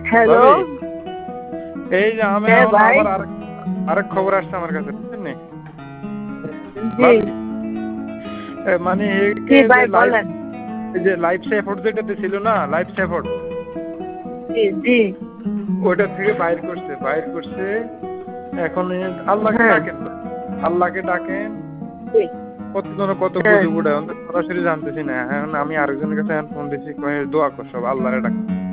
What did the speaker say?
Hello. ভাবি এই যে আমি হ্যাঁ এখন ভাই। আবার আরেক খবর আসছে আমার কাছে, বুঝছেন নি জি। ভাবি? মানে জি ভাই বলেন। এই যে লাইফ সাপোর্ট যেটাতে ছিল না, লাইফ সাপোর্ট, জি জি। ওইটা থেকে বাইর করছে। এখন আল্লাহকে হ্যাঁ। ডাকেন, আল্লাহকে ডাকেন। জি। কতজন কত হ্যাঁ। গুজব উড়ায়, সরাসরি জানতেছি না। এখন আমি আরেকজনের কাছে ফোন দিছি, দোয়া কর, সব আল্লাহরে ডাক।